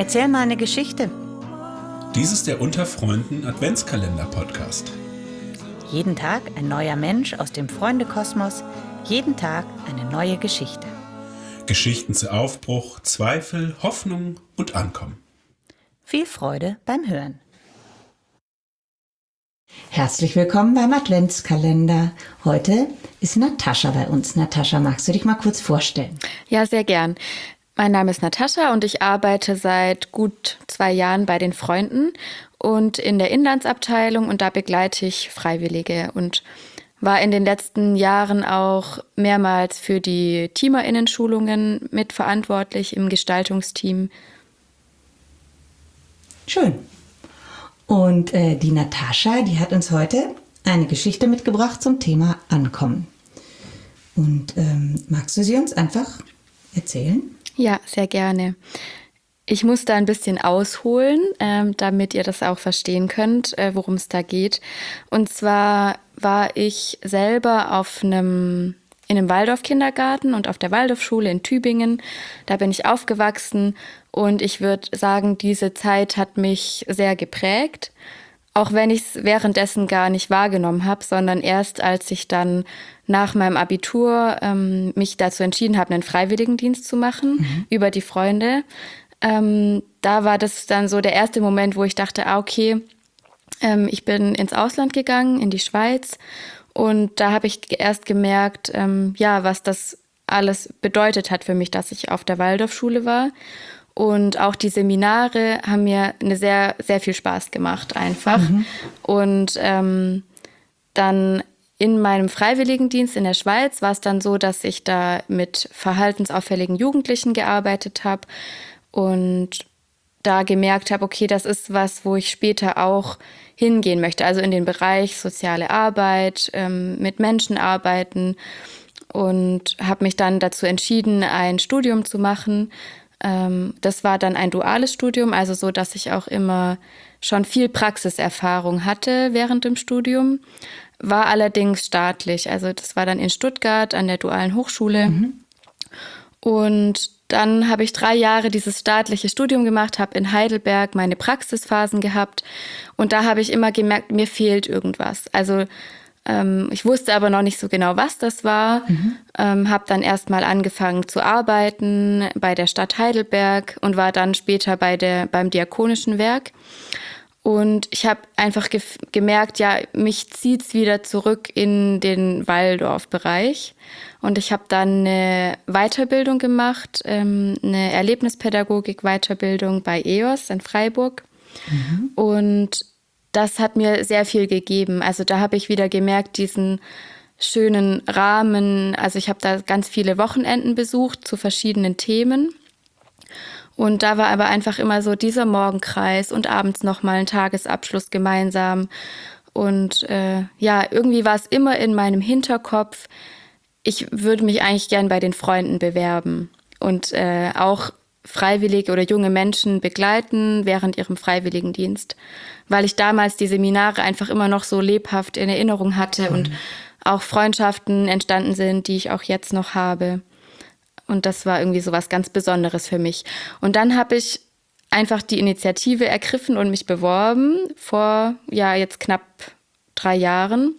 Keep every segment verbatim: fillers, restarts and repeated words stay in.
Erzähl mal eine Geschichte. Dies ist der Unter Freunden Adventskalender-Podcast. Jeden Tag ein neuer Mensch aus dem Freundekosmos, jeden Tag eine neue Geschichte. Geschichten zu Aufbruch, Zweifel, Hoffnung und Ankommen. Viel Freude beim Hören. Herzlich willkommen beim Adventskalender. Heute ist Natascha bei uns. Natascha, magst du dich mal kurz vorstellen? Ja, sehr gern. Mein Name ist Natascha und ich arbeite seit gut zwei Jahren bei den Freunden und in der Inlandsabteilung, und da begleite ich Freiwillige und war in den letzten Jahren auch mehrmals für die TeamerInnen-Schulungen mitverantwortlich im Gestaltungsteam. Schön. Und äh, die Natascha, die hat uns heute eine Geschichte mitgebracht zum Thema Ankommen. Und ähm, magst du sie uns einfach erzählen? Ja, sehr gerne. Ich muss da ein bisschen ausholen, ähm, damit ihr das auch verstehen könnt, äh, worum es da geht. Und zwar war ich selber auf einem, in einem Waldorf-Kindergarten und auf der Waldorfschule in Tübingen. Da bin ich aufgewachsen und ich würde sagen, diese Zeit hat mich sehr geprägt. Auch wenn ich es währenddessen gar nicht wahrgenommen habe, sondern erst als ich dann nach meinem Abitur ähm, mich dazu entschieden habe, einen Freiwilligendienst zu machen, mhm. über die Freunde. Ähm, da war das dann so der erste Moment, wo ich dachte, ah, okay, ähm, ich bin ins Ausland gegangen, in die Schweiz. Und da habe ich erst gemerkt, ähm, ja, was das alles bedeutet hat für mich, dass ich auf der Waldorfschule war. Und auch die Seminare haben mir eine sehr, sehr viel Spaß gemacht einfach. Mhm. Und ähm, dann in meinem Freiwilligendienst in der Schweiz war es dann so, dass ich da mit verhaltensauffälligen Jugendlichen gearbeitet habe und da gemerkt habe, okay, das ist was, wo ich später auch hingehen möchte. Also in den Bereich soziale Arbeit, ähm, mit Menschen arbeiten, und habe mich dann dazu entschieden, ein Studium zu machen. Das war dann ein duales Studium, also so, dass ich auch immer schon viel Praxiserfahrung hatte während dem Studium, war allerdings staatlich. Also das war dann in Stuttgart an der Dualen Hochschule. Mhm. Und dann habe ich drei Jahre dieses staatliche Studium gemacht, habe in Heidelberg meine Praxisphasen gehabt und da habe ich immer gemerkt, mir fehlt irgendwas. Also ich wusste aber noch nicht so genau, was das war. Mhm. Ähm, habe dann erstmal angefangen zu arbeiten bei der Stadt Heidelberg und war dann später bei der, beim Diakonischen Werk. Und ich habe einfach gef- gemerkt, ja, mich zieht es wieder zurück in den Waldorf-Bereich. Und ich habe dann eine Weiterbildung gemacht, ähm, eine Erlebnispädagogik-Weiterbildung bei E O S in Freiburg. Mhm. Und das hat mir sehr viel gegeben. Also da habe ich wieder gemerkt, diesen schönen Rahmen. Also ich habe da ganz viele Wochenenden besucht zu verschiedenen Themen. Und da war aber einfach immer so dieser Morgenkreis und abends nochmal ein Tagesabschluss gemeinsam. Und äh, ja, irgendwie war es immer in meinem Hinterkopf, ich würde mich eigentlich gern bei den Freunden bewerben und äh, auch Freiwillige oder junge Menschen begleiten während ihrem Freiwilligendienst, weil ich damals die Seminare einfach immer noch so lebhaft in Erinnerung hatte mhm. und auch Freundschaften entstanden sind, die ich auch jetzt noch habe. Und das war irgendwie so was ganz Besonderes für mich. Und dann habe ich einfach die Initiative ergriffen und mich beworben vor ja jetzt knapp drei Jahren.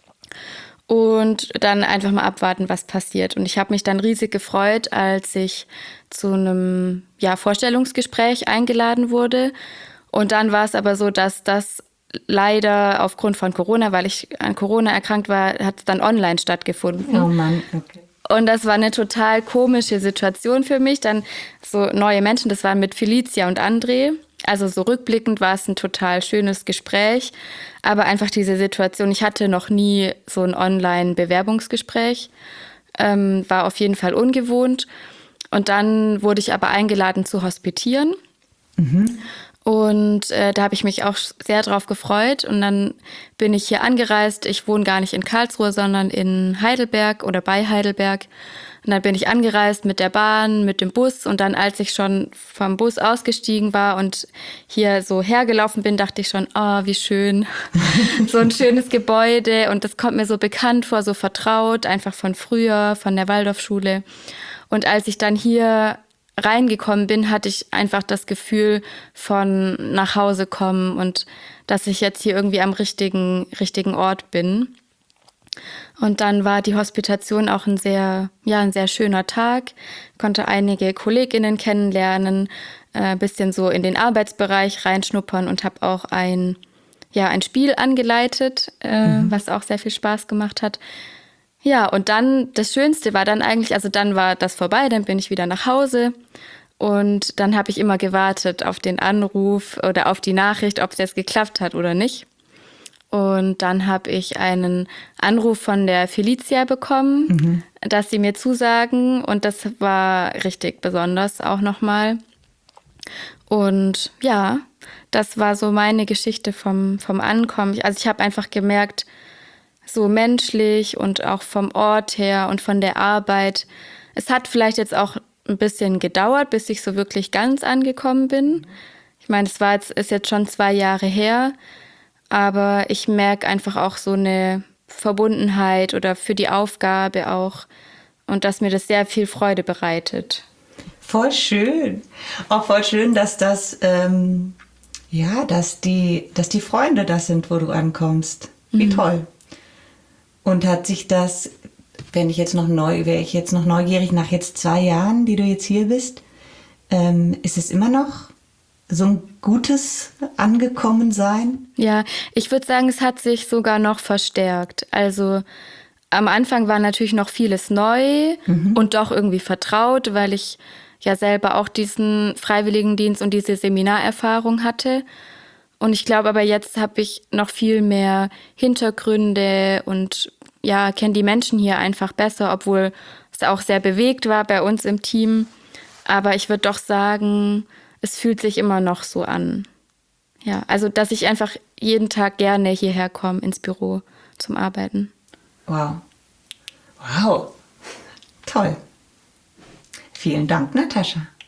Und dann einfach mal abwarten, was passiert. Und ich habe mich dann riesig gefreut, als ich zu einem ja, Vorstellungsgespräch eingeladen wurde. Und dann war es aber so, dass das leider aufgrund von Corona, weil ich an Corona erkrankt war, hat es dann online stattgefunden. Oh Mann, okay. Und das war eine total komische Situation für mich. Dann so neue Menschen, das waren mit Felicia und André. Also so rückblickend war es ein total schönes Gespräch, aber einfach diese Situation, ich hatte noch nie so ein Online-Bewerbungsgespräch, ähm, war auf jeden Fall ungewohnt. Und dann wurde ich aber eingeladen zu hospitieren. Mhm. Und äh, da habe ich mich auch sehr drauf gefreut. Und dann bin ich hier angereist. Ich wohne gar nicht in Karlsruhe, sondern in Heidelberg oder bei Heidelberg. Und dann bin ich angereist mit der Bahn, mit dem Bus. Und dann, als ich schon vom Bus ausgestiegen war und hier so hergelaufen bin, dachte ich schon, oh, wie schön. So ein schönes Gebäude. Und das kommt mir so bekannt vor, so vertraut, einfach von früher, von der Waldorfschule. Und als ich dann hier reingekommen bin, hatte ich einfach das Gefühl von nach Hause kommen und dass ich jetzt hier irgendwie am richtigen, richtigen Ort bin. Und dann war die Hospitation auch ein sehr, ja, ein sehr schöner Tag. Konnte einige KollegInnen kennenlernen, ein äh, bisschen so in den Arbeitsbereich reinschnuppern und habe auch ein, ja, ein Spiel angeleitet, äh, mhm. was auch sehr viel Spaß gemacht hat. Ja, und dann, das Schönste war dann eigentlich, also dann war das vorbei, dann bin ich wieder nach Hause und dann habe ich immer gewartet auf den Anruf oder auf die Nachricht, ob es jetzt geklappt hat oder nicht. Und dann habe ich einen Anruf von der Felicia bekommen, mhm. dass sie mir zusagen und das war richtig besonders auch nochmal. Und ja, das war so meine Geschichte vom, vom Ankommen. Also ich habe einfach gemerkt, so menschlich und auch vom Ort her und von der Arbeit. Es hat vielleicht jetzt auch ein bisschen gedauert, bis ich so wirklich ganz angekommen bin. Ich meine, es war jetzt, ist jetzt schon zwei Jahre her, aber ich merke einfach auch so eine Verbundenheit oder für die Aufgabe auch und dass mir das sehr viel Freude bereitet. Voll schön. Auch voll schön, dass das, ähm, ja, dass die, dass die Freunde das sind, wo du ankommst. Wie mhm. toll. Und hat sich das, wenn ich jetzt noch neu, wäre ich jetzt noch neugierig, nach jetzt zwei Jahren, die du jetzt hier bist, ähm, ist es immer noch so ein gutes Angekommensein? Ja, ich würde sagen, es hat sich sogar noch verstärkt. Also am Anfang war natürlich noch vieles neu mhm. und doch irgendwie vertraut, weil ich ja selber auch diesen Freiwilligendienst und diese Seminarerfahrung hatte. Und ich glaube aber jetzt habe ich noch viel mehr Hintergründe und ja, kenne die Menschen hier einfach besser, obwohl es auch sehr bewegt war bei uns im Team. Aber ich würde doch sagen, es fühlt sich immer noch so an. Ja, also dass ich einfach jeden Tag gerne hierher komme ins Büro zum Arbeiten. Wow. Wow. Toll. Vielen Dank, Natascha.